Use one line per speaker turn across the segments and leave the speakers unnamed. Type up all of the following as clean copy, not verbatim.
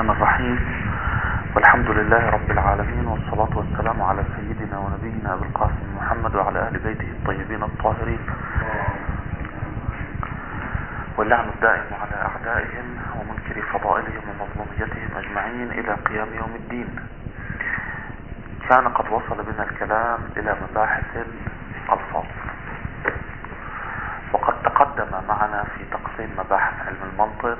الرحمن الرحيم، والحمد لله رب العالمين، والصلاة والسلام على سيدنا ونبينا أبي القاسم محمد وعلى أهل بيته الطيبين الطاهرين، واللعن الدائم على أعدائهم ومنكر فضائلهم ومظلوميتهم أجمعين إلى قيام يوم الدين. كان قد وصل بنا الكلام إلى مباحث الألفاظ، وقد تقدم معنا في تقسيم مباحث علم المنطق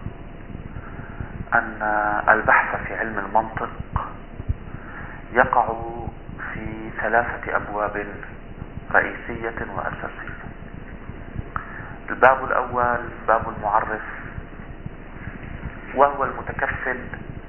أن البحث في علم المنطق يقع في 3 أبواب رئيسية وأساسية. الباب الأول باب المعرف، وهو المتكفل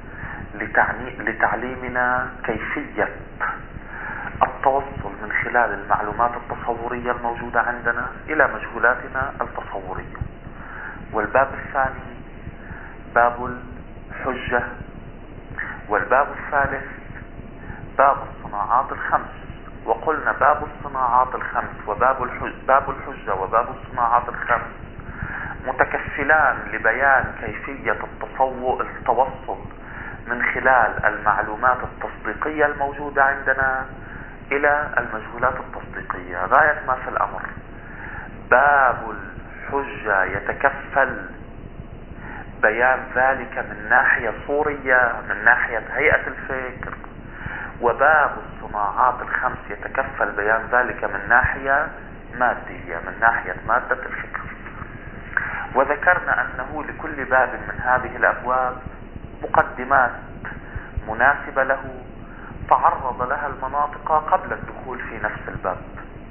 لتعليمنا كيفية التوصل من خلال المعلومات التصورية الموجودة عندنا إلى مجهولاتنا التصورية. والباب الثاني باب الحجة، والباب الثالث باب الصناعات الخمس. وقلنا باب الصناعات الخمس وباب الحجة وباب الصناعات الخمس متكفلان لبيان كيفية التوصل من خلال المعلومات التصديقية الموجودة عندنا إلى المجهولات التصديقية. غاية ما في الأمر باب الحجة يتكفل بيان ذلك من ناحية صورية، من ناحية هيئة الفكر، وباب الصناعات الخمس يتكفل بيان ذلك من ناحية مادية، من ناحية مادة الفكر. وذكرنا أنه لكل باب من هذه الأبواب مقدمات مناسبة له تعرض لها المناطق قبل الدخول في نفس الباب.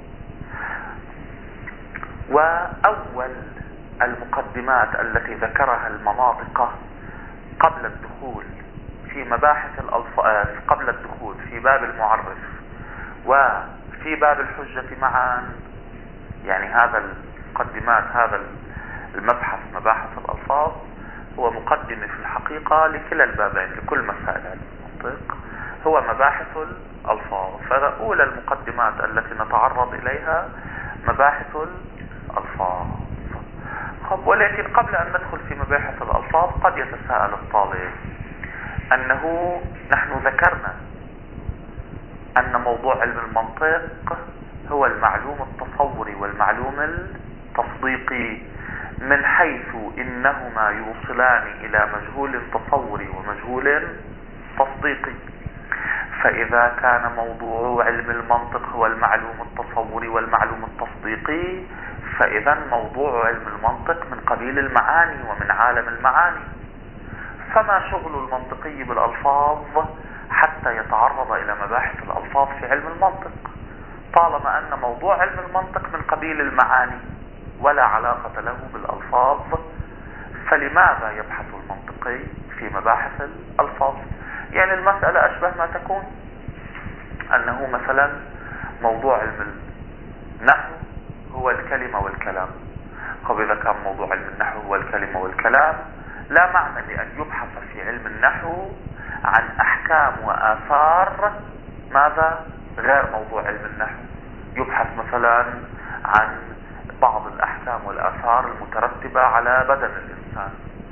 وأول المقدمات التي ذكرها المناطق قبل الدخول في مباحث الألفاظ، قبل الدخول في باب المعرف وفي باب الحجة معا، يعني هذا المقدمات، هذا المبحث مباحث الألفاظ هو مقدمة في الحقيقة لكلا البابين، لكل مسائل علم المنطق هو مباحث الألفاظ. فأولى المقدمات التي نتعرض إليها مباحث الألفاظ. ولكن قبل أن ندخل في مباحث الألفاظ قد يتساءل الطالب أنه نحن ذكرنا أن موضوع علم المنطق هو المعلوم التصوري والمعلوم التصديقي، من حيث إنهما يوصلان إلى مجهول تصوري ومجهول تصديقي. فإذا كان موضوع علم المنطق هو المعلوم التصوري والمعلوم التصديقي، فإذا موضوع علم المنطق من قبيل المعاني ومن عالم المعاني. فما شغل المنطقي بالألفاظ حتى يتعرض إلى مباحث الألفاظ في علم المنطق، طالما أن موضوع علم المنطق من قبيل المعاني ولا علاقة له بالألفاظ؟ فلماذا يبحث المنطقي في مباحث الألفاظ؟ يعني المسألة أشبه ما تكون أنه مثلا موضوع علم النحو هو الكلمة والكلام. إذا كان موضوع علم النحو هو الكلمة والكلام، لا معنى لأن يبحث في علم النحو عن أحكام وآثار ماذا غير موضوع علم النحو. يبحث مثلا عن بعض الأحكام والآثار المترتبة على بدن الإنسان،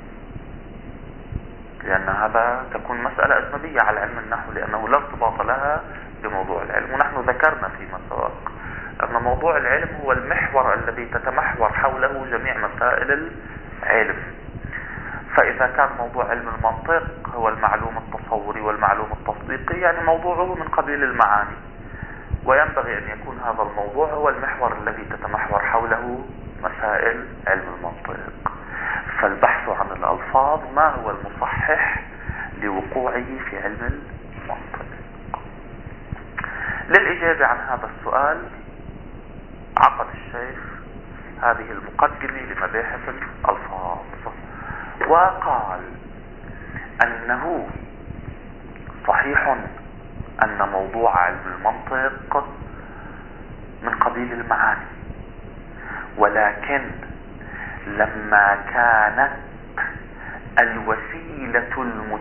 لأن هذا تكون مسألة أجنبية على علم النحو، لأنه لا ارتباط لها بموضوع العلم. ونحن ذكرنا فيما سبق أن موضوع العلم هو المحور الذي تتمحور حوله جميع مسائل العلم. فإذا كان موضوع علم المنطق هو المعلوم التصوري والمعلوم التصديقي، يعني موضوعه من قبيل المعاني، وينبغي أن يكون هذا الموضوع هو المحور الذي تتمحور حوله مسائل علم المنطق. فالبحث عن الألفاظ ما هو المصحح لوقوعه في علم المنطق؟ للإجابة عن هذا السؤال عقد الشيخ هذه المقدمة لمباحث الألفاظ، وقال أنه صحيح أن موضوع علم المنطق من قبيل المعاني، ولكن لما كانت الوسيلة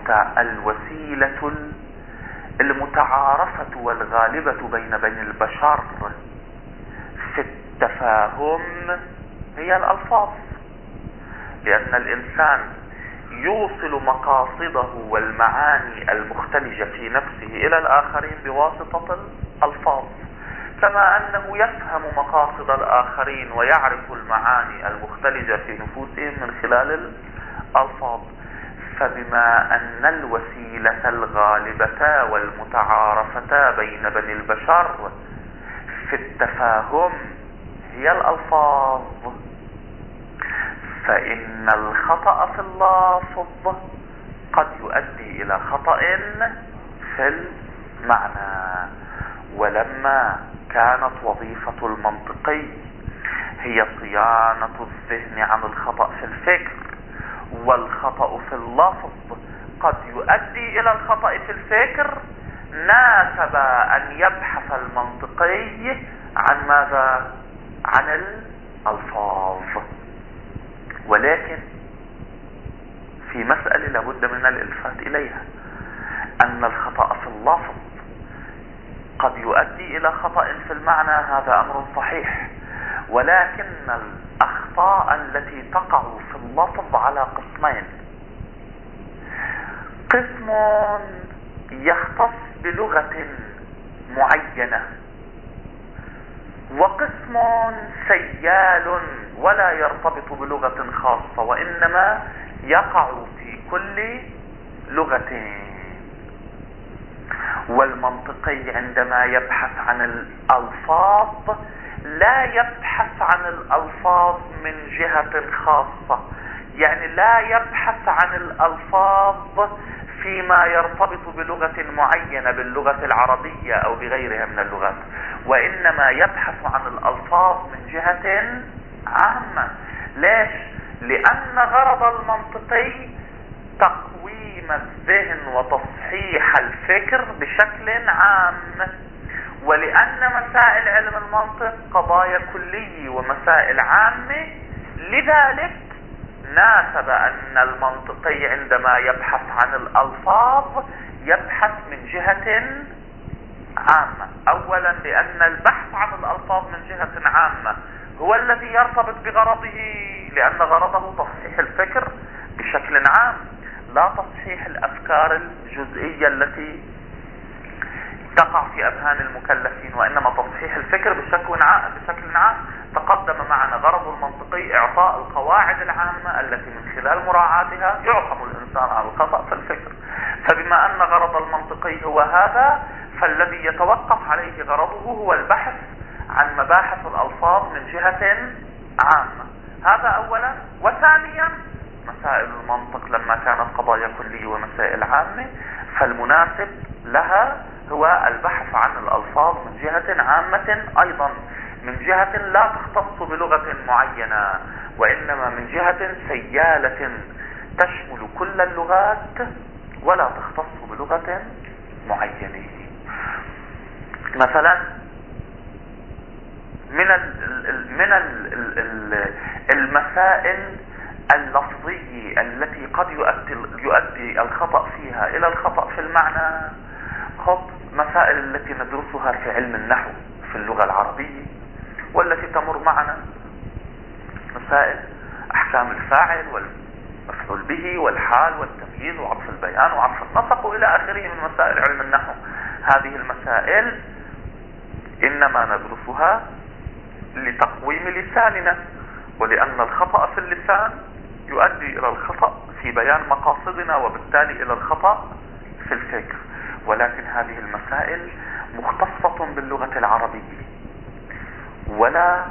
المتعارفة والغالبة بين البشر في التفاهم هي الألفاظ، لأن الإنسان يوصل مقاصده والمعاني المختلجة في نفسه إلى الآخرين بواسطة الألفاظ، كما أنه يفهم مقاصد الآخرين ويعرف المعاني المختلجة في نفوسهم من خلال الألفاظ. فبما أن الوسيلة الغالبة والمتعارفة بين بني البشر في التفاهم هي الألفاظ، فإن الخطأ في اللفظ قد يؤدي إلى خطأ في المعنى. ولما كانت وظيفة المنطقي هي صيانة الذهن عن الخطأ في الفكر، والخطأ في اللفظ قد يؤدي إلى الخطأ في الفكر، ناسب أن يبحث المنطقي عن ماذا؟ عن الألفاظ. ولكن في مسألة لابد من الإلفات إليها، أن الخطأ في اللفظ قد يؤدي إلى خطأ في المعنى، هذا أمر صحيح، ولكن الأخطاء التي تقع في اللفظ على قسمين: قسم يختص بلغة معينة، وقسم سيال ولا يرتبط بلغة خاصة وإنما يقع في كل لغة. والمنطقي عندما يبحث عن الألفاظ لا يبحث عن الألفاظ من جهة خاصة، يعني لا يبحث عن الألفاظ فيما يرتبط بلغة معينة باللغة العربية أو بغيرها من اللغات، وإنما يبحث عن الألفاظ من جهة عامة. ليش؟ لأن غرض المنطقي تقويم الذهن وتصحيح الفكر بشكل عام، ولأن مسائل علم المنطق قضايا كلية ومسائل عامة، لذلك ناسب أن المنطقي عندما يبحث عن الألفاظ يبحث من جهة عامة. أولا لأن البحث عن الألفاظ من جهة عامة هو الذي يرتبط بغرضه، لأن غرضه تصحيح الفكر بشكل عام، لا تصحيح الأفكار الجزئية التي تقع في أذهان المكلفين، وإنما تصحيح الفكر بشكل عام. تقدم معنا غرض المنطقي إعطاء القواعد العامة التي من خلال مراعاتها يعصم الإنسان عن الخطأ في الفكر. فبما أن غرض المنطقي هو هذا، فالذي يتوقف عليه غرضه هو البحث عن مباحث الألفاظ من جهة عامة. هذا أولا. وثانيا مسائل المنطق لما كانت قضايا كلية ومسائل عامة، فالمناسب لها هو البحث عن الألفاظ من جهة عامة، أيضا من جهة لا تختص بلغة معينة، وإنما من جهة سيالة تشمل كل اللغات ولا تختص بلغة معينة. مثلا من المسائل اللفظية التي قد يؤدي الخطأ فيها إلى الخطأ في المعنى، خط مسائل التي ندرسها في علم النحو في اللغة العربية والتي تمر معنا، مسائل أحكام الفاعل والمفعول به والحال والتمييز وعطف البيان وعطف النسق وإلى آخره من مسائل علم النحو. هذه المسائل إنما ندرسها لتقويم لساننا، ولأن الخطأ في اللسان يؤدي إلى الخطأ في بيان مقاصدنا وبالتالي إلى الخطأ في الفكر. ولكن هذه المسائل مختصة باللغة العربية، ولا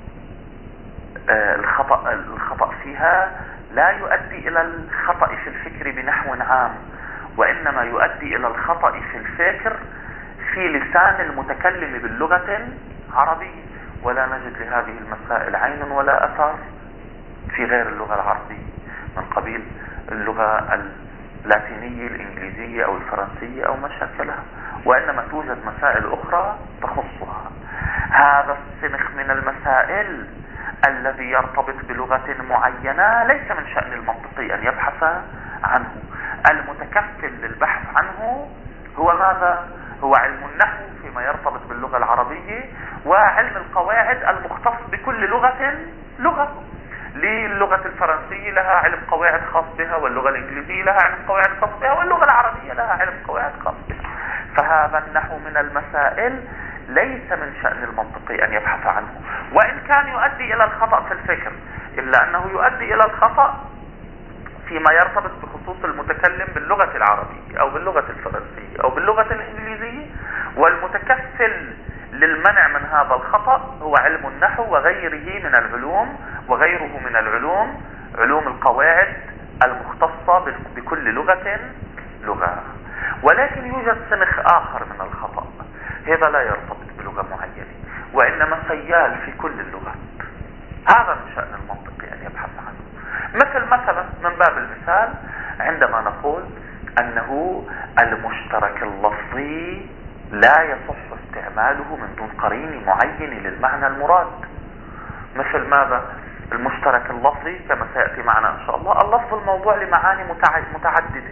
الخطأ فيها لا يؤدي إلى الخطأ في الفكر بنحو عام، وإنما يؤدي إلى الخطأ في الفكر في لسان المتكلم باللغة العربية، ولا نجد لهذه المسائل عين ولا أثر في غير اللغة العربية من قبيل اللغة اللاتينية الإنجليزية أو الفرنسية أو ما شاكلها، وإنما توجد مسائل أخرى تخصها. هذا السنخ من المسائل الذي يرتبط بلغة معينة ليس من شأن المنطقي أن يبحث عنه. المتكفل للبحث عنه هو ماذا؟ هو علم النحو فيما يرتبط باللغة العربية، وعلم القواعد المختص بكل لغة. للغة الفرنسية لها علم قواعد خاص بها، واللغة الإنجليزية لها علم قواعد خاص بها، واللغة العربية لها علم قواعد خاص بها. فهذا النحو من المسائل ليس من شأن المنطقي أن يبحث عنه، وإن كان يؤدي إلى الخطأ في الفكر، إلا أنه يؤدي إلى الخطأ فيما يرتبط بخصوص المتكلم باللغة العربية أو باللغة الفرنسية أو باللغة الإنجليزية. والمتكفل للمنع من هذا الخطأ هو علم النحو وغيره من العلوم، وغيره من العلوم علوم القواعد المختصة بكل لغة لغة. ولكن يوجد سنخ آخر من الخطأ، هذا لا يرتبط بلغة معينة، وإنما سيال في كل اللغات. هذا من شأن المنطقي أن يبحث عنه. مثلا من باب المثال عندما نقول أنه المشترك اللفظي لا يصح استعماله من دون قرين معين للمعنى المراد. مثل ماذا؟ المشترك اللفظي كما سيأتي معنا إن شاء الله اللفظ الموضوع لمعاني متعددة،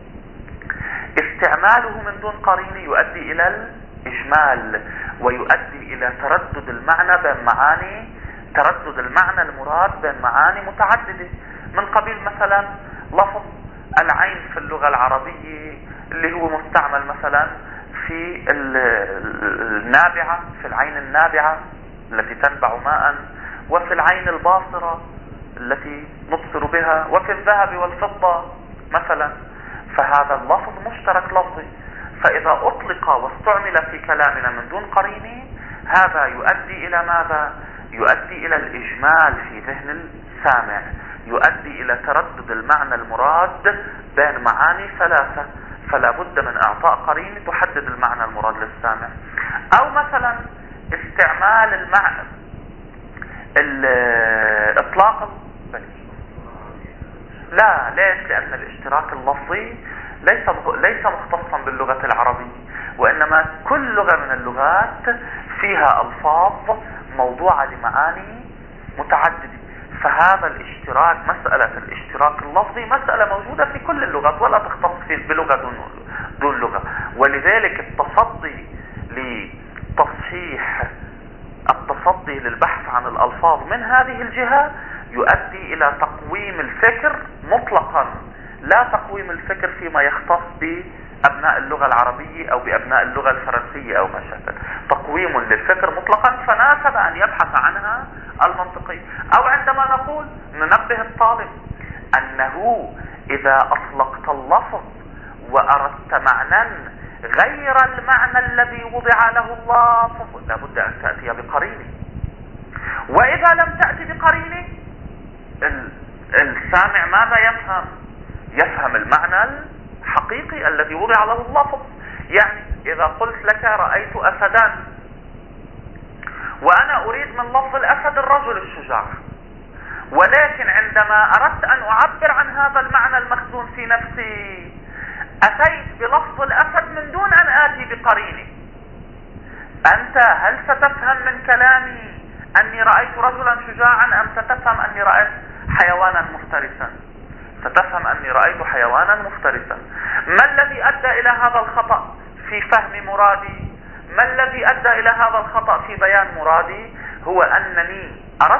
استعماله من دون قرين يؤدي إلى الإجمال ويؤدي إلى تردد المعنى بين معاني، تردد المعنى المراد بين معاني متعددة. من قبيل مثلا لفظ العين في اللغة العربية اللي هو مستعمل مثلا في النابعة، في العين النابعة التي تنبع ماء، وفي العين الباصرة التي نبصر بها، وفي الذهب والفضة مثلا. فهذا اللفظ مشترك لفظي، فإذا أطلق واستعمل في كلامنا من دون قرينه هذا يؤدي إلى ماذا؟ يؤدي إلى الإجمال في ذهن السامع، يؤدي إلى تردد المعنى المراد بين معاني ثلاثة، فلا بد من إعطاء قرينة تحدد المعنى المراد للسامع. أو مثلا استعمال الإطلاق لا، ليش؟ لأن الاشتراك اللفظي ليس مختصا باللغة العربية، وإنما كل لغة من اللغات فيها ألفاظ موضوعة لمعاني متعددة. فهذا الاشتراك، مسألة الاشتراك اللفظي مسألة موجودة في كل اللغات ولا تختص بلغة دون لغة. ولذلك التصدي للبحث عن الألفاظ من هذه الجهة يؤدي إلى تقويم الفكر مطلقا، لا تقويم الفكر فيما يختص بأبناء اللغة العربية أو بأبناء اللغة الفرنسية أو ما شابه، تقويم للفكر مطلقا، فناسب أن يبحث عنها المنطقي. أو عندما نقول ننبه الطالب أنه إذا أطلقت اللفظ وأردت معنى غير المعنى الذي وضع له اللفظ لابد أن تأتي بقرينه، وإذا لم تأتي بقرينه السامع ماذا يفهم؟ يفهم المعنى الحقيقي الذي وضع له اللفظ. يعني إذا قلت لك رأيت أسدا، وأنا أريد من لفظ الأسد الرجل الشجاع، ولكن عندما أردت أن أعبر عن هذا المعنى المخزون في نفسي أتيت بلفظ الأسد من دون أن آتي بقرينه. أنت هل ستفهم من كلامي أني رأيت رجلا شجاعا، أم ستفهم أني رأيت حيوانا مفترسا؟ ستفهم أني رأيت حيوانا مفترسا. ما الذي أدى إلى هذا الخطأ في فهم مرادي؟ ما الذي أدى إلى هذا الخطأ في بيان مرادي؟ هو أنني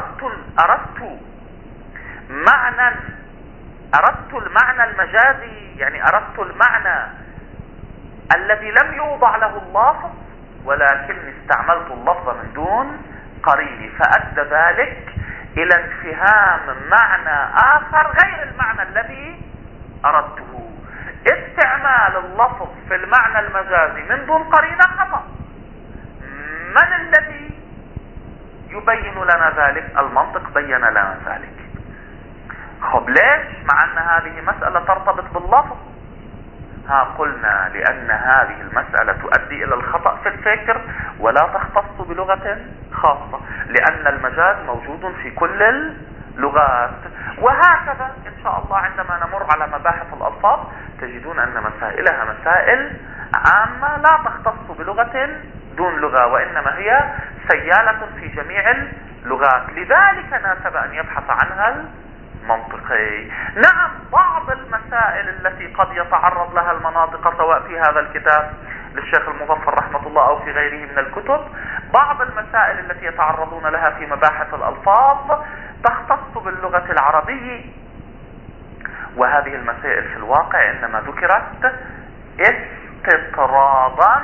أردت المعنى المجازي، يعني أردت المعنى الذي لم يوضع له اللفظ، ولكني استعملت اللفظ من دون قرينه، فأدى ذلك إلى انفهام معنى آخر غير المعنى الذي أردته. استعمال اللفظ في المعنى المجازي من دون قرينة خطأ. من الذي يبين لنا ذلك؟ المنطق بين لنا ذلك. خب ليش؟ مع أن هذه مسألة ترتبط باللفظ. قلنا لأن هذه المسألة تؤدي إلى الخطأ في الفكر ولا تختص بلغة خاصة، لأن المجاز موجود في كل اللغات. وهكذا إن شاء الله عندما نمر على مباحث الألفاظ تجدون أن مسائلها مسائل عامة لا تختص بلغة دون لغة، وإنما هي سيالة في جميع اللغات، لذلك ناسب أن يبحث عنها منطقي. نعم، بعض المسائل التي قد يتعرض لها المناطق سواء في هذا الكتاب للشيخ المظفر رحمة الله أو في غيره من الكتب، بعض المسائل التي يتعرضون لها في مباحث الألفاظ تختص باللغة العربية. وهذه المسائل في الواقع انما ذكرت استطرادا،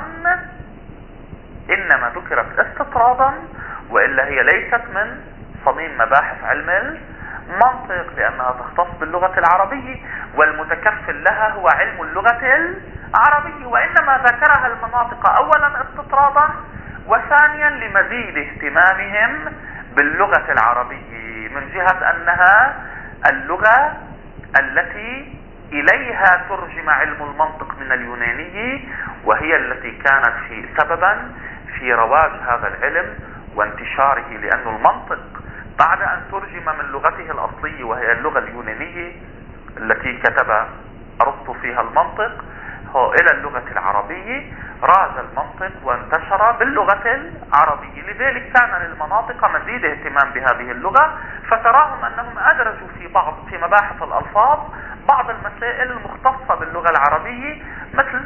انما ذكرت استطرادا، والا هي ليست من صميم مباحث علم المنطق، لانها تختص باللغة العربية، والمتكفل لها هو علم اللغة العربية، وانما ذكرها المناطق اولا استطرادا، وثانيا لمزيد اهتمامهم باللغة العربية من جهة انها اللغة التي اليها ترجم علم المنطق من اليونانية، وهي التي كانت سببا في رواج هذا العلم وانتشاره، لأن المنطق بعد أن ترجم من لغته الأصلية وهي اللغة اليونانية التي كتب أرسطو فيها المنطق إلى اللغة العربية، راج المنطق وانتشر باللغة العربية. لذلك كان للمناطق مزيد اهتمام بهذه اللغة، فتراهم أنهم أدرجوا في مباحث الألفاظ بعض المسائل المختصة باللغة العربية، مثل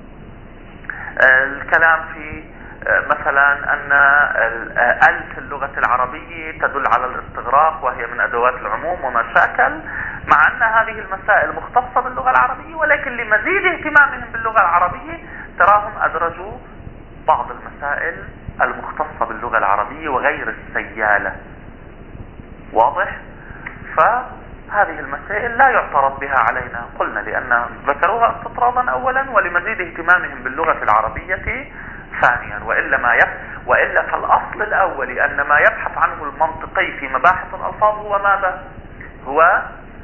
الكلام في مثلا أن في اللغة العربية تدل على الاستغراق وهي من أدوات العموم وما شاكل، مع أن هذه المسائل مختصة باللغة العربية، ولكن لمزيد اهتمامهم باللغة العربية تراهم أدرجوا بعض المسائل المختصة باللغة العربية وغير السيالة. واضح؟ فهذه المسائل لا يعترض بها علينا، قلنا لأن ذكروها استطرادا أولا ولمزيد اهتمامهم باللغة العربية ثانيا، وإلا فالأصل الأول أن ما يبحث عنه المنطقي في مباحث الألفاظ هو ماذا؟ هو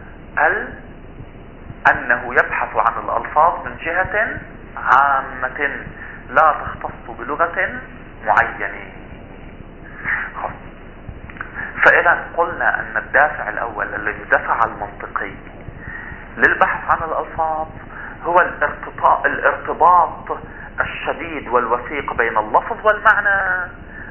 أنه يبحث عن الألفاظ من جهة عامة لا تختص بلغة معينة. فإذا قلنا أن الدافع الأول الذي دفع المنطقي للبحث عن الألفاظ هو الارتباط الشديد والوثيق بين اللفظ والمعنى،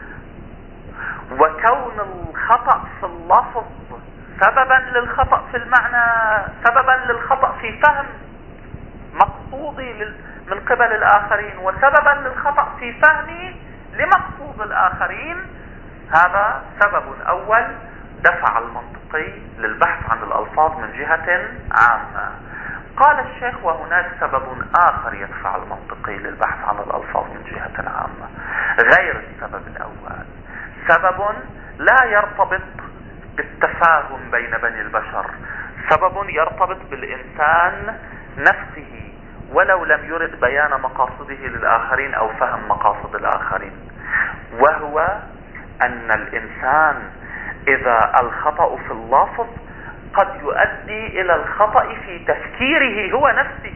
وكون الخطأ في اللفظ سببا للخطأ في المعنى، سببا للخطأ في فهم مقصودي من قبل الآخرين، وسببا للخطأ في فهمي لمقصود الآخرين. هذا سبب أول دفع المنطقي للبحث عن الألفاظ من جهة عامة. قال الشيخ وهناك سبب آخر يدفع المنطقي للبحث عن الألفاظ من جهة عامة غير السبب الأول، سبب لا يرتبط بالتفاهم بين بني البشر، سبب يرتبط بالإنسان نفسه ولو لم يرد بيان مقاصده للآخرين أو فهم مقاصد الآخرين، وهو أن الإنسان إذا الخطأ في اللفظ قد يؤدي إلى الخطأ في تفكيره هو نفسه،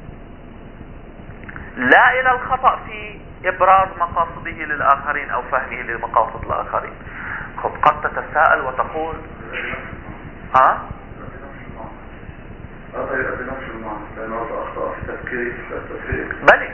لا إلى الخطأ في إبراز مقاصده للآخرين أو فهمه لمقاصد الآخرين. قد تتساءل وتقول بلى،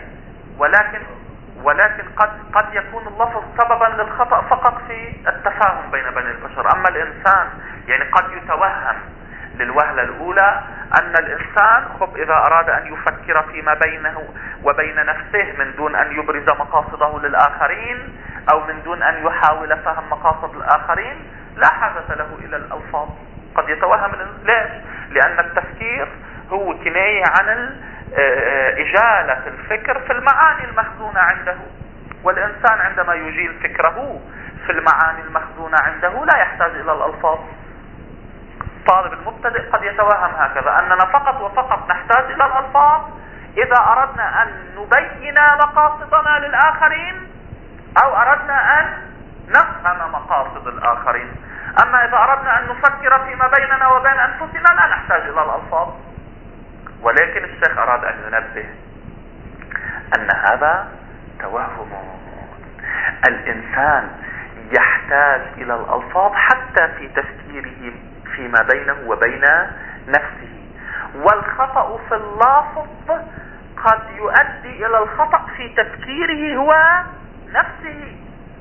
ولكن قد يكون اللفظ سببا للخطأ فقط في التفاهم بين بني البشر. أما الإنسان يعني قد يتوهم للوهلة الأولى أن الإنسان إذا أراد أن يفكر فيما بينه وبين نفسه من دون أن يبرز مقاصده للآخرين أو من دون أن يحاول فهم مقاصد الآخرين لا حاجة له إلى الألفاظ. قد يتوهم ليش؟ لأن التفكير هو كناية عن إجالة الفكر في المعاني المخزونة عنده، والإنسان عندما يجيل فكره في المعاني المخزونة عنده لا يحتاج إلى الألفاظ. الطالب المبتدئ قد يتوهم هكذا أننا فقط وفقط نحتاج إلى الألفاظ إذا أردنا أن نبين مقاصدنا للآخرين أو أردنا أن نفهم مقاصد الآخرين. أما إذا أردنا أن نفكر فيما بيننا وبين أنفسنا لا نحتاج إلى الألفاظ. ولكن الشيخ أراد أن ينبه أن هذا توهم. الإنسان يحتاج إلى الألفاظ حتى في تفكيره فيما بينه وبين نفسه، والخطأ في اللفظ قد يؤدي إلى الخطأ في تفكيره هو نفسه،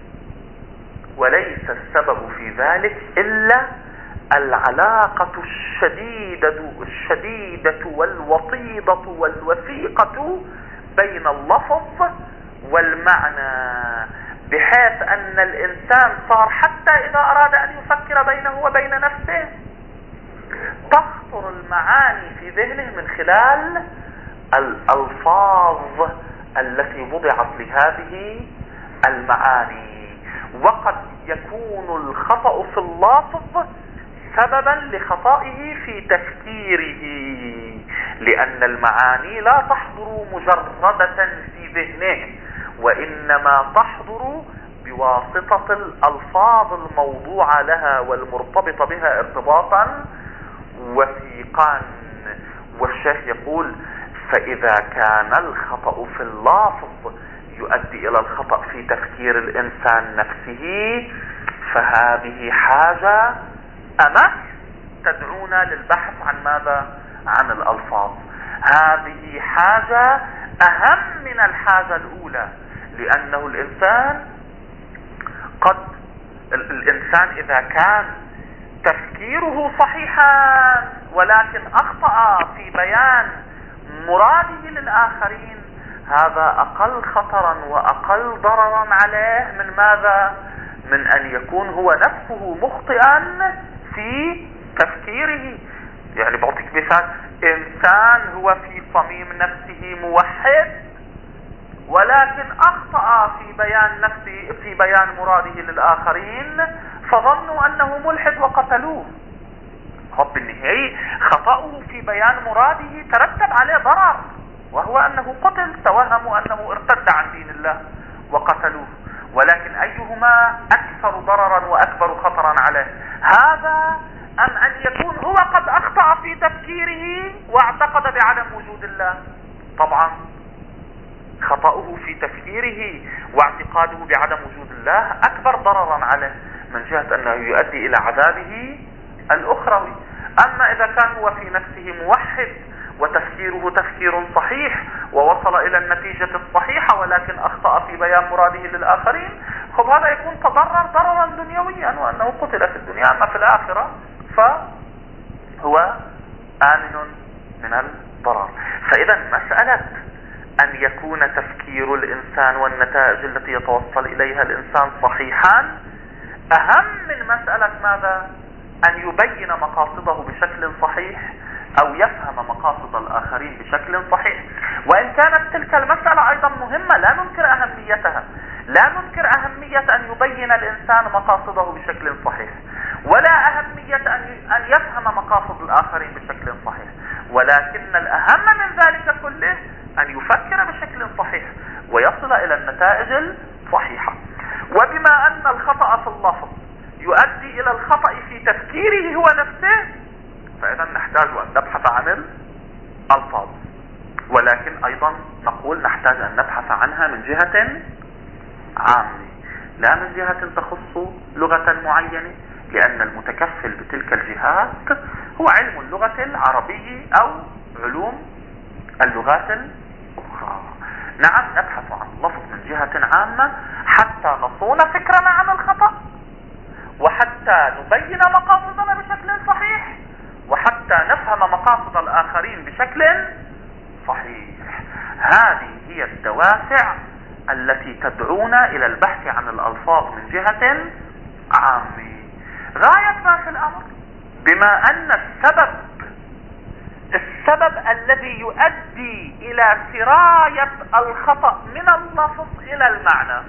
وليس السبب في ذلك إلا العلاقة الشديدة والوطيدة والوثيقة بين اللفظ والمعنى، بحيث ان الانسان صار حتى اذا اراد ان يفكر بينه وبين نفسه تخطر المعاني في ذهنه من خلال الالفاظ التي وضعت لهذه المعاني. وقد يكون الخطأ في اللفظ سببا لخطئه في تفكيره، لأن المعاني لا تحضر مجردة في ذهنه، وإنما تحضر بواسطة الألفاظ الموضوعة لها والمرتبطة بها ارتباطا وثيقا. والشيخ يقول: فإذا كان الخطأ في اللفظ يؤدي إلى الخطأ في تفكير الإنسان نفسه، فهذه حاجة أمس تدعونا للبحث عن ماذا؟ عن الألفاظ. هذه حاجة أهم من الحاجة الأولى، لأنه الإنسان إذا كان تفكيره صحيحا ولكن أخطأ في بيان مراده للآخرين، هذا أقل خطرا وأقل ضررا عليه من ماذا؟ من أن يكون هو نفسه مخطئا في تفكيره. يعني بعطيك مثال: إنسان هو في صميم نفسه موحد، ولكن أخطأ في بيان نفسه، في بيان مراده للآخرين، فظنوا أنه ملحد وقتلوه. بالنهاية خطأه في بيان مراده ترتب عليه ضرر، وهو أنه قتل. توهموا أنه ارتد عن دين الله وقتلوه. ولكن أيهما أكثر ضررا وأكبر خطرا عليه؟ هذا أم أن يكون هو قد أخطأ في تفكيره واعتقد بعدم وجود الله؟ طبعا خطأه في تفكيره واعتقاده بعدم وجود الله أكبر ضررا عليه، من جهة أنه يؤدي إلى عذابه الأخروي. أما إذا كان هو في نفسه موحد وتفكيره تفكير صحيح ووصل إلى النتيجة الصحيحة، ولكن أخطأ في بيان مراده للآخرين، هذا يكون تضرر ضررا دنيويا، وأنه قتل في الدنيا. أما في الآخرة فهو آمن من الضرر. فإذا مسألة أن يكون تفكير الإنسان والنتائج التي يتوصل إليها الإنسان صحيحا أهم من مسألة ماذا؟ أن يبين مقاصده بشكل صحيح أو يفهم مقاصد الآخرين بشكل صحيح. وإن كانت تلك المسألة أيضا مهمة لا ننكر أهميتها، لا ننكر أهمية أن يبين الإنسان مقاصده بشكل صحيح، ولا أهمية أن يفهم مقاصد الآخرين بشكل صحيح، ولكن الأهم من ذلك كله أن يفكر بشكل صحيح ويصل إلى النتائج الصحيحة. وبما أن الخطأ في اللفظ يؤدي إلى الخطأ في تفكيره هو نفسه، فإذا نحتاج أن نبحث عن الألفاظ، ولكن أيضا نقول نحتاج أن نبحث عنها من جهة عامة، لا من جهة تخص لغة معينة، لأن المتكفل بتلك الجهات هو علم اللغة العربية أو علوم اللغات الأخرى. نعم، نبحث عن اللفظ من جهة عامة حتى نصون فكرنا عن الخطأ، وحتى نبين مقاصدنا بشكل صحيح، وحتى نفهم مقاصد الآخرين بشكل صحيح. هذه هي الدوافع التي تدعونا إلى البحث عن الألفاظ من جهة عامة. غاية ما في الأمر، بما أن السبب الذي يؤدي إلى سراية الخطأ من اللفظ إلى المعنى،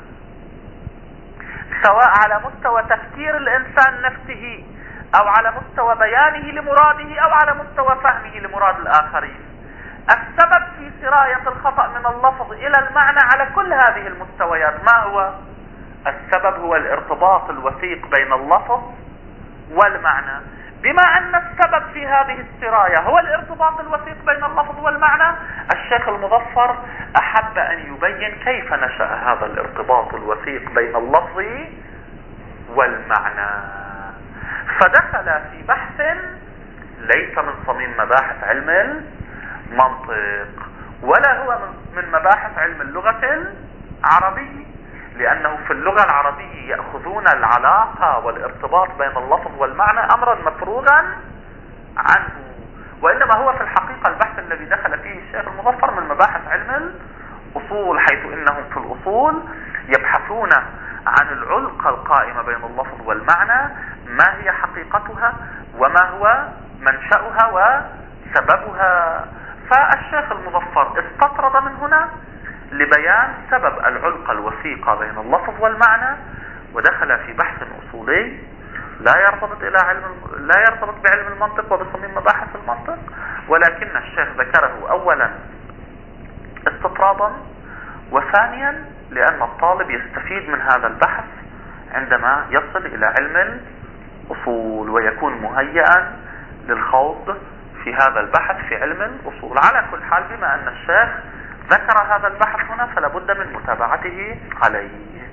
سواء على مستوى تفكير الإنسان نفسه أو على مستوى بيانه لمراده أو على مستوى فهمه لمراد الآخرين، السبب في سراية الخطأ من اللفظ إلى المعنى على كل هذه المستويات ما هو؟ السبب هو الارتباط الوثيق بين اللفظ والمعنى. بما أن السبب في هذه السراية هو الارتباط الوثيق بين اللفظ والمعنى، الشيخ المظفر أحب أن يبين كيف نشأ هذا الارتباط الوثيق بين اللفظ والمعنى، فدخل في بحث ليس من صميم مباحث علم المنطق، ولا هو من مباحث علم اللغة العربية، لأنه في اللغة العربية يأخذون العلاقة والارتباط بين اللفظ والمعنى أمرا مفروغا عنه، وإنما هو في الحقيقة البحث الذي دخل فيه الشيخ المظفر من مباحث علم الأصول، حيث إنهم في الأصول يبحثون عن العلقة القائمة بين اللفظ والمعنى، ما هي حقيقتها وما هو منشأها وسببها. فالشيخ المظفر استطرد من هنا لبيان سبب العلقة الوثيقة بين اللفظ والمعنى، ودخل في بحث أصولي لا يرتبط بعلم المنطق وبصميم مباحث المنطق، ولكن الشيخ ذكره أولا استطرادا، وثانيا لأن الطالب يستفيد من هذا البحث عندما يصل إلى علم الأصول ويكون مهيئا للخوض في هذا البحث في علم الأصول. على كل حال، بما أن الشيخ ذكر هذا البحث هنا فلا بد من متابعته عليه.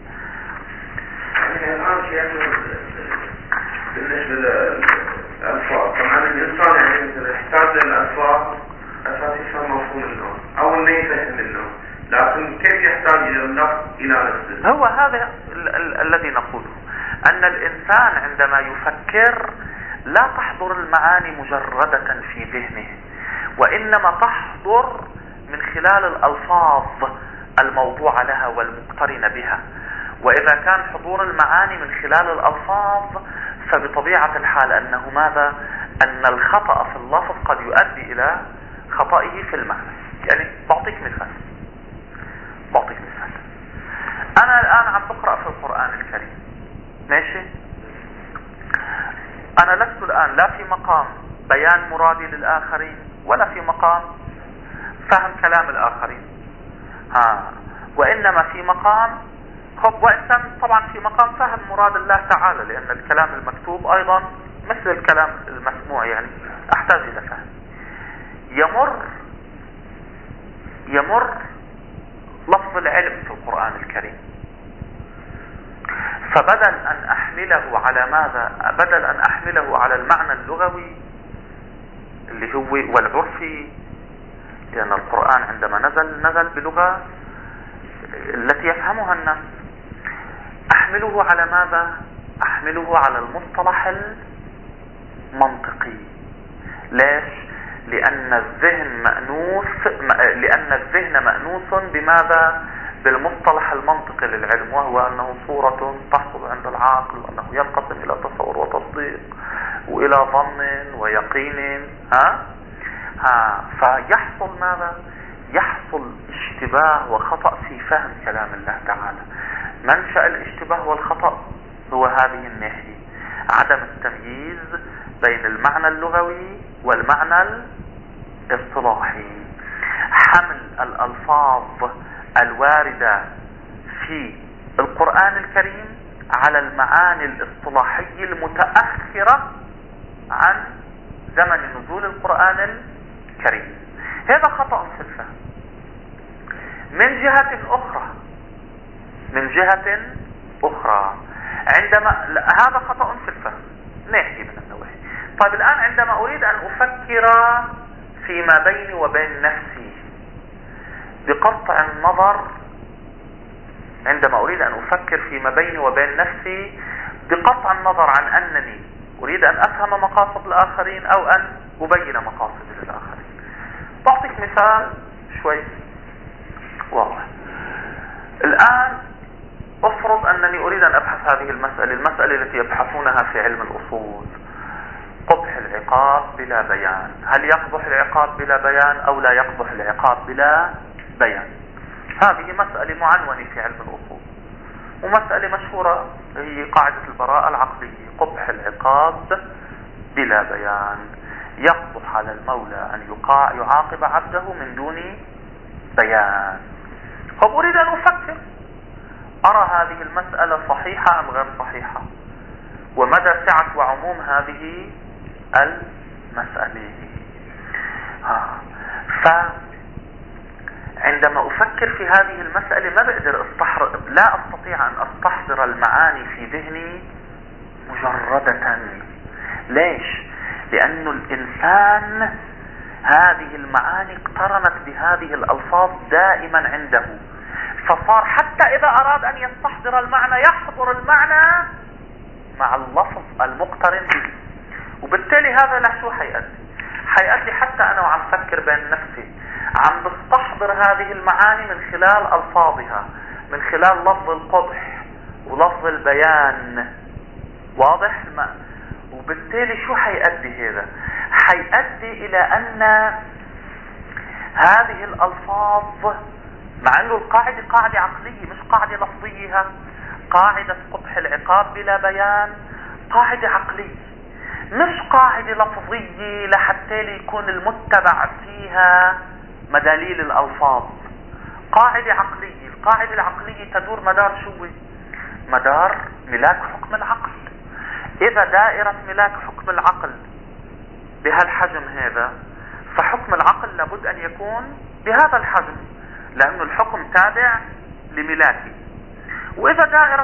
الآن شيخ بالنسبة للألفاظ، طبعا الإنسان يعني يحتاج للألفاظ أساس يفهم مفهوم النوم أو أنه يفهم النوم، لكن كيف يحتاج إلى اللفظ إلى نفسه؟
هو هذا الذي نقوله، أن الإنسان عندما يفكر لا تحضر المعاني مجردة في ذهنه، وإنما تحضر من خلال الألفاظ الموضوع لها والمقترن بها. وإذا كان حضور المعاني من خلال الألفاظ فبطبيعة الحال أنه ماذا؟ أن الخطأ في اللفظ قد يؤدي إلى خطئه في المعنى. يعني بعطيك مثال. أنا الآن عم بقرأ في القرآن الكريم، ماشي؟ أنا لست الآن لا في مقام بيان مرادي للآخرين ولا في مقام فهم كلام الآخرين، وإنما في مقام طبعا في مقام فهم مراد الله تعالى، لأن الكلام المكتوب أيضا مثل الكلام المسموع، يعني أحتاج إلى فهم. يمر لفظ العلم في القرآن الكريم، فبدل أن أحمله على ماذا؟ بدل أن أحمله على المعنى اللغوي اللي هو والعرفي، لأن القرآن عندما نزل بلغة التي يفهمها الناس، أحمله على ماذا؟ أحمله على المصطلح المنطقي. ليش؟ لأن الذهن مأنوس بماذا؟ بالمصطلح المنطقي للعلم، وهو أنه صورة تحصل عند العقل، وأنه ينقسم إلى تصور وتصديق وإلى ظن ويقين. فيحصل ماذا؟ يحصل اشتباه وخطأ في فهم كلام الله تعالى. منشأ الاشتباه والخطأ هو هذه الناحية، عدم التمييز بين المعنى اللغوي والمعنى الاصطلاحي، حمل الألفاظ الواردة في القرآن الكريم على المعاني الاصطلاحية المتأخرة عن زمن نزول القرآن الكريم. هذا خطأ في الفهم. من جهة أخرى عندما هذا خطأ في الفهم ناحية من النواحي. طيب الآن عندما أريد أن أفكر فيما بيني وبين نفسي بقطع النظر، عندما أريد أن أفكر فيما بيني وبين نفسي بقطع النظر عن أنني أريد أن أفهم مقاصد الآخرين أو أن أبين مقاصد للآخرين. بعطيك مثال شوي واضح. الآن أفرض أنني أريد أن أبحث هذه المسألة التي يبحثونها في علم الأصول، قبح العقاب بلا بيان. هل يقبح العقاب بلا بيان أو لا يقبح العقاب بلا بيان؟ هذه مسألة معنونة في علم الأصول، ومسألة مشهورة هي قاعدة البراءة العقلية. قبح العقاب بلا بيان، يقبح على المولى أن يعاقب عبده من دون بيان. أريد أن أفكر، أرى هذه المسألة صحيحة أم غير صحيحة، ومدى سعة وعموم هذه المسألة. فعندما أفكر في هذه المسألة لا أستطيع أن أستحضر المعاني في ذهني مجردة. ليش؟ لأن الإنسان هذه المعاني اقترنت بهذه الألفاظ دائما عنده، فصار حتى إذا أراد أن يستحضر المعنى يحضر المعنى مع اللفظ المقترن به، وبالتالي هذا له شو حيأدي حتى أنا وعم فكر بين نفسي عم بستحضر هذه المعاني من خلال ألفاظها، من خلال لفظ القبح ولفظ البيان. واضح؟ وبالتالي شو حيؤدي هذا؟ حيؤدي الى ان هذه الالفاظ، مع انه القاعدة قاعدة عقلية مش قاعدة لفظية، قاعدة قبح العقاب بلا بيان قاعدة عقلية مش قاعدة لفظية لحتى يكون المتبع فيها مداليل الألفاظ. قاعدة عقلية. القاعدة العقلية تدور مدار شو؟ مدار ملاك حكم العقل. إذا دائرة ملاك حكم العقل بهالحجم هذا، فحكم العقل لابد أن يكون بهذا الحجم، لأن الحكم تابع لملاكه. وإذا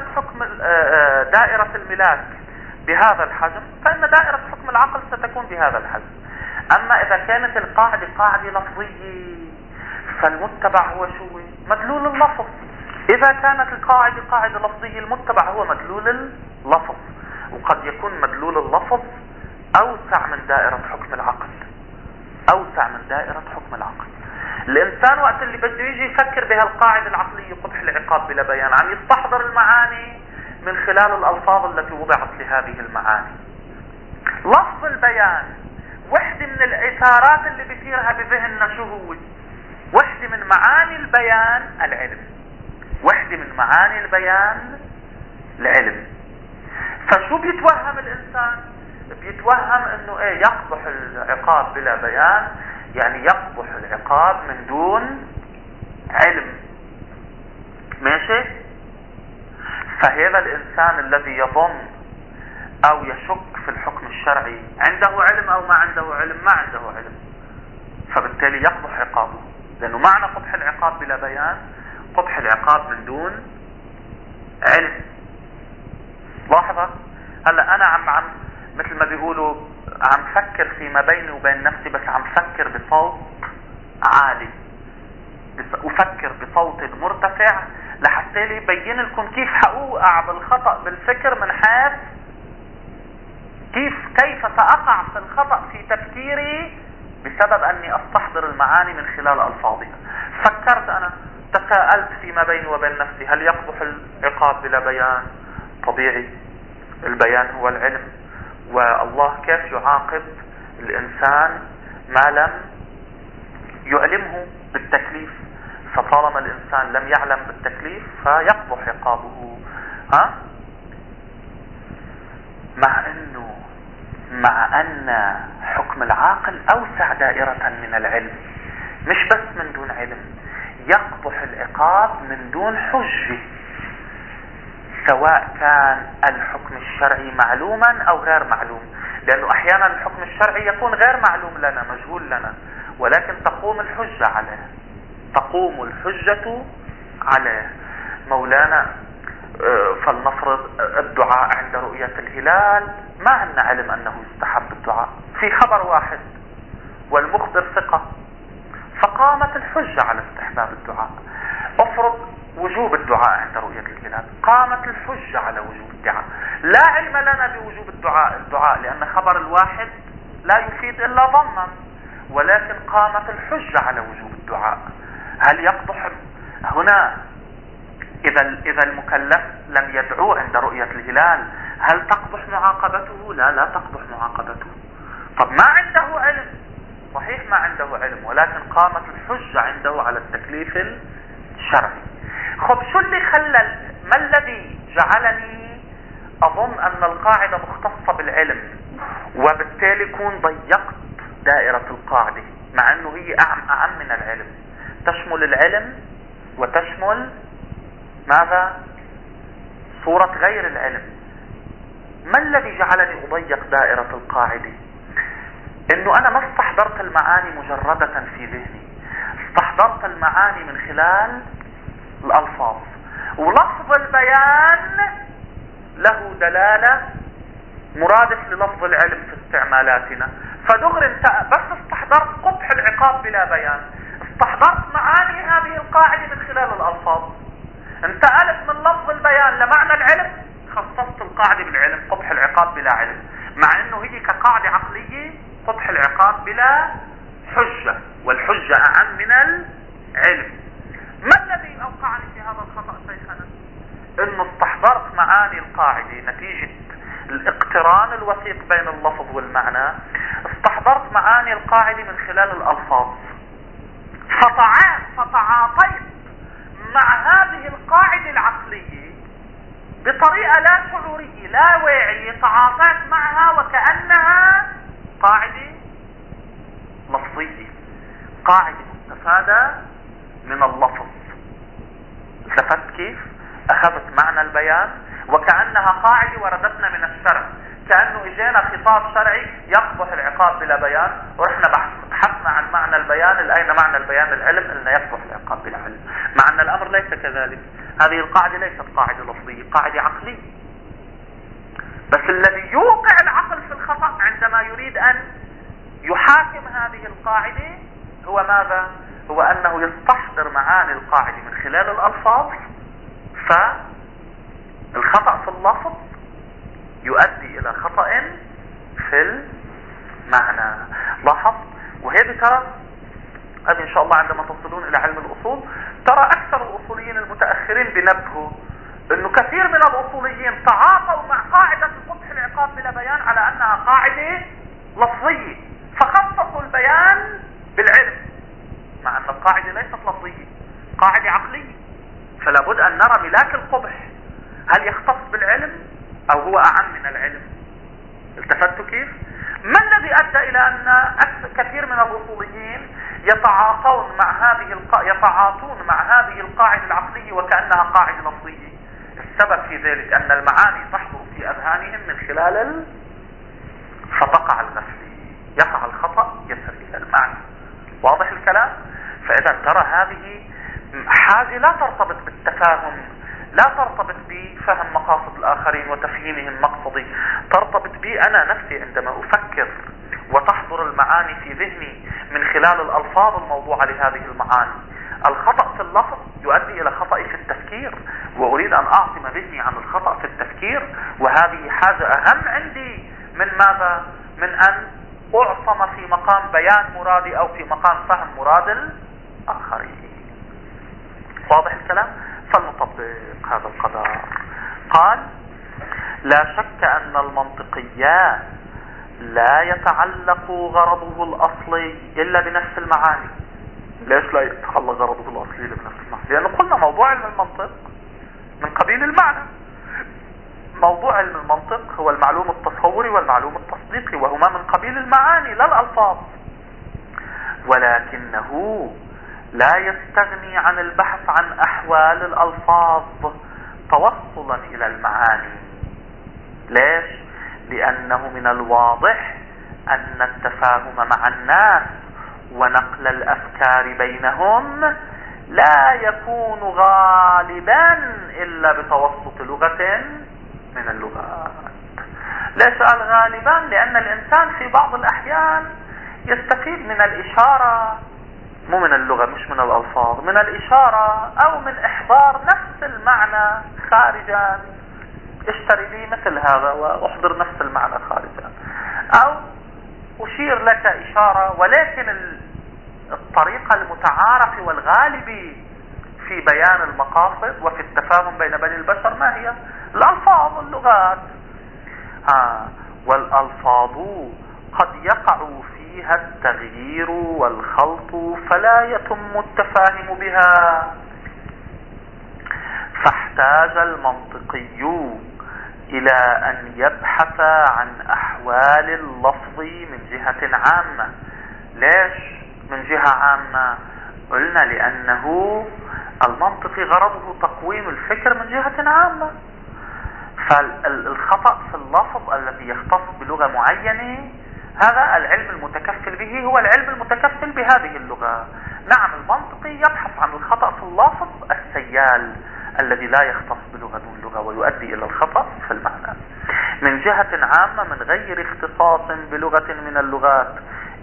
دائرة الملاك بهذا الحجم، فإن دائرة حكم العقل ستكون بهذا الحجم. أما إذا كانت القاعدة قاعدة لفظية، فالمتبع هو شو؟ مدلول اللفظ. إذا كانت القاعدة قاعدة لفظية، المتبع هو مدلول اللفظ. وقد يكون مدلول اللفظ أوسع من دائرة حكم العقل، أوسع من دائرة حكم العقل. الإنسان وقت اللي بده يجي يفكر بهالقاعدة العقلية قبح العقاب بلا بيان، عم يستحضر المعاني من خلال الألفاظ التي وضعت لهذه المعاني. لفظ البيان وحدة من الإثارات اللي بيثيرها بذهننا شو هو؟ وحدة من معاني البيان العلم، وحدة من معاني البيان العلم. فشو بيتوهم الإنسان؟ بيتوهم انه ايه؟ يقبح العقاب بلا بيان، يعني يقبح العقاب من دون علم. ماشي؟ فهذا الإنسان الذي يظن أو يشك في الحكم الشرعي عنده علم أو ما عنده علم؟ ما عنده علم، فبالتالي يقبح عقابه، لأنه معنى قبح العقاب بلا بيان قبح العقاب من دون علم. لاحظة؟ هلا أنا عم مثل ما بيقولوا عم فكر فيما بيني وبين نفسي، بس عم فكر بصوت عالي، أفكر بصوت مرتفع لحتى يبين لكم كيف حأوقع بالخطأ بالفكر، من حيث كيف سأقع في الخطأ في تفكيري بسبب أني أستحضر المعاني من خلال ألفاظها. فكرت أنا، تساءلت فيما بيني وبين نفسي، هل يقبح العقاب بلا بيان؟ طبيعي، البيان هو العلم، والله كيف يعاقب الإنسان ما لم يعلمه بالتكليف؟ فطالما الإنسان لم يعلم بالتكليف فيقبح عقابه. مع أن حكم العاقل أوسع دائرة من العلم، مش بس من دون علم، يقبح العقاب من دون حجة، سواء كان الحكم الشرعي معلوما أو غير معلوم. لأنه أحيانا الحكم الشرعي يكون غير معلوم لنا، مجهول لنا، ولكن تقوم الحجة عليه، تقوم الحجة عليه. مولانا فلنفرض الدعاء عند رؤية الهلال، ما عندنا علم أنه يستحب الدعاء، في خبر واحد والمخبر ثقة، فقامت الحجة على استحباب الدعاء. افرض وجوب الدعاء عند رؤية الهلال، قامت الحجة على وجوب الدعاء. لا علم لنا بوجوب الدعاء لأن خبر الواحد لا يفيد إلا ظنا، ولكن قامت الحجة على وجوب الدعاء. هل يقبح هنا إذا المكلف لم يدعو عند رؤية الهلال، هل تقبح معاقبته؟ لا تقبح معاقبته. طب ما عنده علم، صحيح ما عنده علم، ولكن قامت الحجة عنده على التكليف الشرعي. خب شو اللي ما الذي جعلني أظن أن القاعدة مختصة بالعلم، وبالتالي كون ضيقت دائرة القاعدة، مع أنه هي أعم من العلم، تشمل العلم وتشمل ماذا؟ صورة غير العلم. ما الذي جعلني أضيق دائرة القاعدة؟ انه انا ما استحضرت المعاني مجردة في ذهني، استحضرت المعاني من خلال الالفاظ. ولفظ البيان له دلالة مرادف للفظ العلم في استعمالاتنا، فدغري انت بس استحضرت قبح العقاب بلا بيان، استحضرت معاني هذه القاعدة من خلال الالفاظ، انتقلت من لفظ البيان لمعنى العلم، خصصت القاعدة بالعلم قبح العقاب بلا علم، مع انه هي كقاعدة عقلية قبح العقاب بلا حجة، والحجة اعم من العلم. ما الذي اوقعني في هذا الخطأ شيخنا؟ انه استحضرت معاني القاعدة نتيجة الاقتران الوثيق بين اللفظ والمعنى، استحضرت معاني القاعدة من خلال الألفاظ، فتعاطيت مع هذه القاعدة العقلية بطريقة لا شعورية لا واعية، تعاطيت معها وكأنها قاعدة لفظية، قاعدة مستفادة من اللفظ. التفت كيف؟ أخذت معنى البيان وكأنها قاعدة وردتنا من الشرع، كأنه اجينا خطاب شرعي يقبح العقاب بلا بيان، ورحنا بحثنا عن معنى البيان، لأين معنى البيان؟ العلم، قلنا يقبح العقاب بلا علم، مع أن الأمر ليس كذلك. هذه القاعدة ليست قاعدة لفظية، قاعدة عقلية. بس الذي يوقع العقل في الخطأ عندما يريد أن يحاكم هذه القاعدة هو ماذا؟ هو أنه يستحضر معاني القاعدة من خلال الألفاظ، فالخطأ في اللفظ يؤدي إلى خطأ في المعنى. لاحظ؟ وهذه ترى إن شاء الله عندما تصلون إلى علم الأصول ترى أكثر الأصوليين المتأخرين بنبهوا أنه كثير من الأصوليين تعاطوا مع قاعدة قبح العقاب بلا بيان على أنها قاعدة لفظية، فخصصوا البيان بالعلم، مع أن القاعدة ليست لفظية، قاعدة عقلية. فلا بد أن نرى ملاك القبح هل يختص بالعلم أو هو أعم من العلم. التفتوا كيف؟ ما الذي أدى إلى أن كثير من الأصوليين يتعاطون مع هذه القاعدة العقلية وكأنها قاعدة لفظية؟ السبب في ذلك أن المعاني تحضر في أذهانهم من خلال فتقع الغفلة، يقع الخطأ يصل إلى المعنى. واضح الكلام؟ فإذا ترى هذه حاجة لا ترتبط بالتفاهم، لا ترتبط بفهم مقاصد الآخرين وتفهيمهم مقصدي، ترتبط بي أنا نفسي عندما أفكر وتحضر المعاني في ذهني من خلال الألفاظ الموضوعة لهذه المعاني. الخطأ في اللفظ يؤدي إلى خطأ في التفكير، وأريد أن أعصم ذهني عن الخطأ في التفكير، وهذه حاجة أهم عندي من ماذا؟ من أن أعصم في مقام بيان مرادي أو في مقام فهم مراد الآخرين. واضح الكلام؟ فلنطبق هذا القدر. قال: لا شك أن المنطقيات لا يتعلق غرضه الأصلي إلا بنفس المعاني. ليش لا يتعلق غرضه الأصلي إلا بنفس المعاني؟ لأنه قلنا موضوع علم المنطق من قبيل المعنى. موضوع علم المنطق هو المعلوم التصوري والمعلوم التصديقي، وهما من قبيل المعاني لا الألفاظ. ولكنه لا يستغني عن البحث عن أحوال الألفاظ توصلا إلى المعاني. ليش؟ لأنه من الواضح أن التفاهم مع الناس ونقل الأفكار بينهم لا يكون غالبا إلا بتوسط لغة من اللغات. ليش قال غالبا؟ لأن الإنسان في بعض الأحيان يستفيد من الإشارة، مو من اللغة، مش من الألفاظ، من الإشارة أو من إحضار نفس المعنى خارجا. اشتري لي مثل هذا وأحضر نفس المعنى خارجا، أو أشير لك إشارة، ولكن الطريقة المتعارف والغالبة في بيان المقاصد وفي التفاهم بين بني البشر ما هي؟ الألفاظ، اللغات. والألفاظ قد يقع فيها التغيير والخلط فلا يتم التفاهم بها، فاحتاج المنطقي إلى أن يبحث عن أحوال اللفظ من جهة عامة. ليش من جهة عامة؟ قلنا لأنه المنطقي غرضه تقويم الفكر من جهة عامة، فالخطأ في اللفظ الذي يختص بلغة معينة هذا العلم المتكفل به هو العلم المتكفل بهذه اللغة. نعم، المنطقي يبحث عن الخطأ في اللفظ السيال الذي لا يختص بلغة دون لغة ويؤدي إلى الخطأ في المعنى. من جهة عامة من غير اختصاص بلغة من اللغات،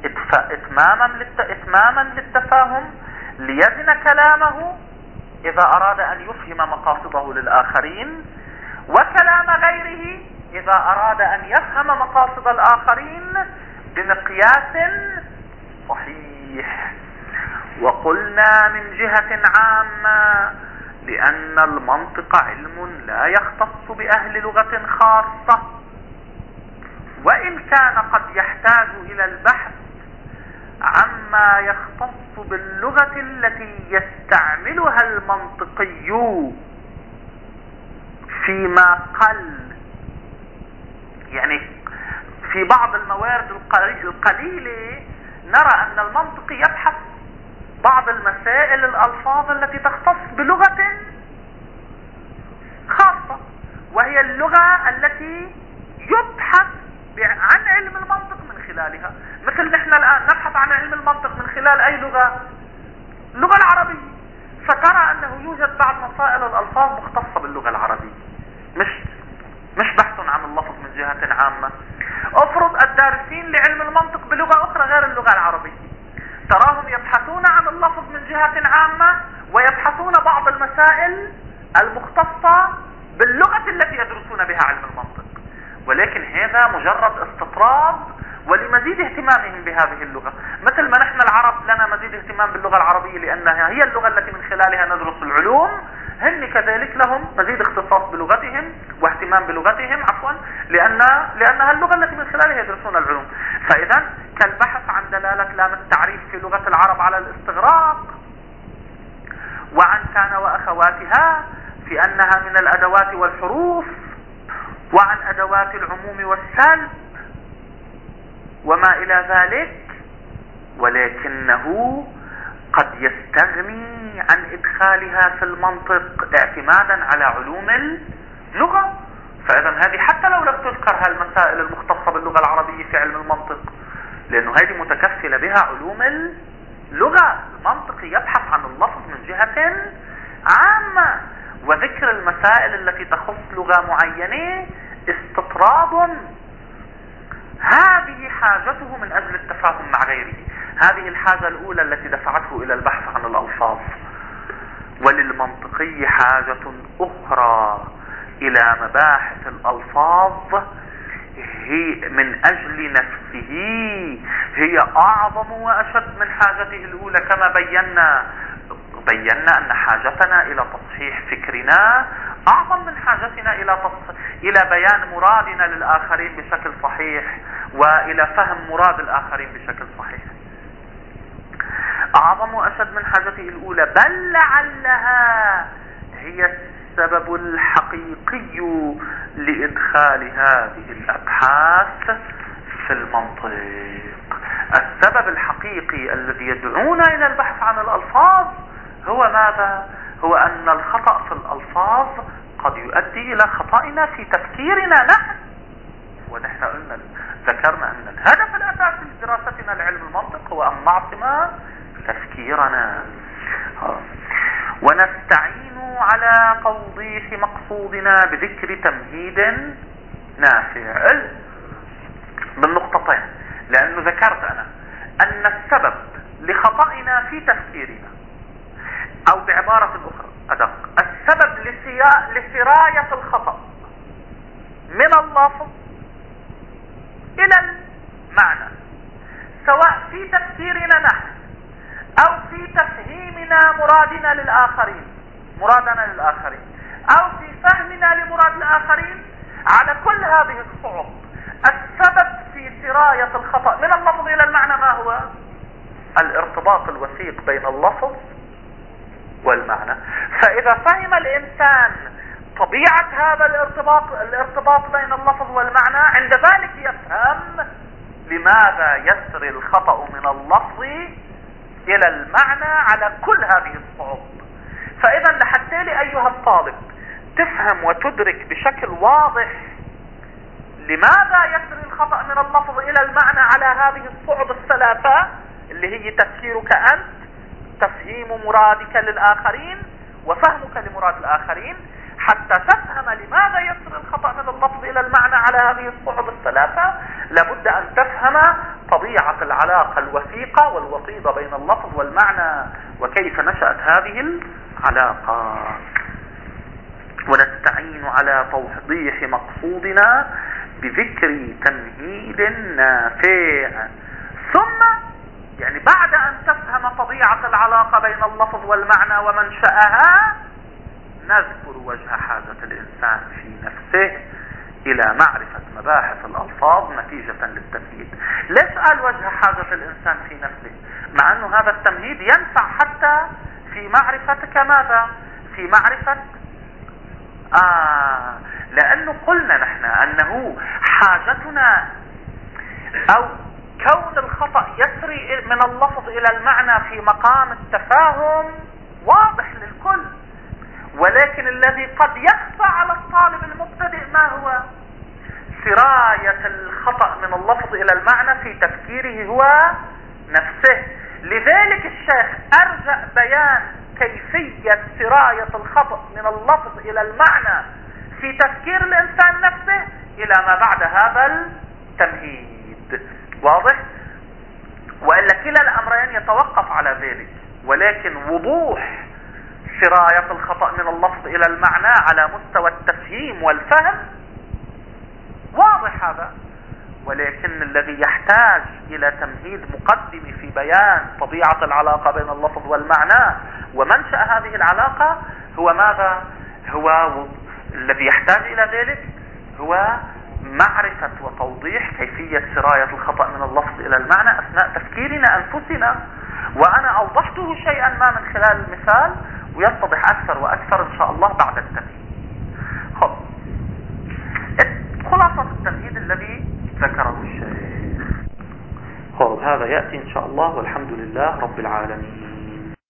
إتماما للتفاهم، ليزن كلامه إذا أراد أن يفهم مقاصده للآخرين، وكلام غيره إذا أراد أن يفهم مقاصد الآخرين بمقياس صحيح. وقلنا من جهة عامة لأن المنطق علم لا يختص بأهل لغة خاصة، وإن كان قد يحتاج إلى البحث عما يختص باللغة التي يستعملها المنطقي فيما قل. يعني في بعض الموارد القليلة نرى أن المنطق يبحث بعض المسائل الألفاظ التي تختص بلغة خاصة، وهي اللغة التي يبحث عن علم المنطق من خلالها. مثل نحن الآن نبحث عن علم المنطق من خلال أي لغة؟ اللغة العربية. فترى أنه يوجد بعض مسائل الألفاظ مختصة باللغة العربية، مش بحث عن اللفظ من جهة عامة. افرض الدارسين لعلم المنطق بلغة أخرى غير اللغة العربية، تراهم يبحثون عن اللفظ من جهة عامة ويبحثون بعض المسائل المختصة باللغة التي يدرسون بها علم المنطق، ولكن هذا مجرد استطراد ولمزيد اهتمامهم بهذه اللغة. مثل ما نحن العرب لنا مزيد اهتمام باللغة العربية لأنها هي اللغة التي من خلالها ندرس العلوم، هن كذلك لهم مزيد اختصاص بلغتهم واهتمام بلغتهم لأنها اللغة التي من خلالها يدرسون العلوم. فإذا كالبحث عن دلالة لام التعريف في لغة العرب على الاستغراق، وعن كان وأخواتها في أنها من الأدوات والحروف، وعن أدوات العموم والسلب وما إلى ذلك، ولكنه قد يستغني عن إدخالها في المنطق اعتمادا على علوم اللغة. فإذا هذه حتى لو لم تذكر هالمسائل المختصة باللغة العربية في علم المنطق، لأنه هذه متكفلة بها علوم اللغة. المنطق يبحث عن اللفظ من جهة عامة، وذكر المسائل التي تخص لغة معينة استطراد. هذه حاجته من أجل التفاهم مع غيره، هذه الحاجة الأولى التي دفعته إلى البحث عن الألفاظ. وللمنطقي حاجة أخرى إلى مباحث الألفاظ هي من أجل نفسه، هي أعظم وأشد من حاجته الأولى. كما بينا أن حاجتنا إلى تصحيح فكرنا أعظم من حاجتنا إلى بيان مرادنا للآخرين بشكل صحيح، وإلى فهم مراد الآخرين بشكل صحيح. أعظم وأشد من حاجته الأولى، بل لعلها هي السبب الحقيقي لإدخال هذه الأبحاث في المنطق. السبب الحقيقي الذي يدعونا إلى البحث عن الألفاظ هو ماذا؟ هو أن الخطأ في الألفاظ قد يؤدي إلى خطأنا في تفكيرنا نحن. ونحن ذكرنا أن الهدف الأساسي لدراستنا لعلم المنطق هو أن نعصم تفكيرنا. ونستعين على توضيح مقصودنا بذكر تمهيد نافع بالنقطتين، لأنه ذكرت أنا أن السبب لخطأنا في تفكيرنا، أو بعبارة أخرى أدق، السبب لسراية الخطأ من اللفظ إلى المعنى، سواء في تفكيرنا نحن أو في تفهيمنا مرادنا للآخرين أو في فهمنا لمراد الآخرين، على كل هذه الصعب السبب في سراية الخطأ من اللفظ إلى المعنى ما هو؟ الارتباط الوثيق بين اللفظ والمعنى. فإذا فهم الإنسان طبيعة هذا الارتباط بين اللفظ والمعنى، عند ذلك يفهم لماذا يسري الخطأ من اللفظ إلى المعنى على كل هذه الصعوبة. فإذا لحتى أيها الطالب تفهم وتدرك بشكل واضح لماذا يسري الخطأ من اللفظ إلى المعنى على هذه الصعوبة الثلاثة، اللي هي تفكيرك أنت، تفهيم مرادك للآخرين، وفهمك لمراد الآخرين، حتى تفهم لماذا يسري الخطأ من اللفظ إلى المعنى على هذه الصعوبة الثلاثة، لابد أن تفهم طبيعة العلاقة الوثيقة والوطيدة بين اللفظ والمعنى، وكيف نشأت هذه العلاقة. ونستعين على توضيح مقصودنا بذكر تمهيد نافع. ثم يعني بعد أن تفهم طبيعة العلاقة بين اللفظ والمعنى ومنشأها، نذكر وجه حاجة الإنسان في نفسه إلى معرفة مباحث الألفاظ نتيجة للتمهيد. ليش قال وجه حاجة الإنسان في نفسه؟ مع أنه هذا التمهيد ينفع حتى في معرفتك ماذا؟ في معرفة لأنه قلنا نحن أنه حاجتنا أو كون الخطأ يسري من اللفظ إلى المعنى في مقام التفاهم واضح للكل، ولكن الذي قد يخفى على الطالب المبتدئ ما هو؟ سراية الخطأ من اللفظ إلى المعنى في تفكيره هو نفسه. لذلك الشيخ أرجأ بيان كيفية سراية الخطأ من اللفظ إلى المعنى في تفكير الإنسان نفسه إلى ما بعد هذا التمهيد. واضح؟ وإلا كلا الأمرين يتوقف على ذلك، ولكن وضوح سراية الخطأ من اللفظ إلى المعنى على مستوى التفهيم والفهم واضح هذا، ولكن الذي يحتاج إلى تمهيد مقدم في بيان طبيعة العلاقة بين اللفظ والمعنى ومنشأ هذه العلاقة هو ماذا؟ هو الذي يحتاج إلى ذلك هو معرفة وتوضيح كيفية سراية الخطأ من اللفظ إلى المعنى أثناء تفكيرنا أنفسنا. وأنا أوضحته شيئا ما من خلال المثال، ويتضح أكثر وأكثر إن شاء الله بعد التمهيد. خلاصة التمهيد الذي ذكره الشيخ هذا يأتي إن شاء الله، والحمد لله رب العالمين.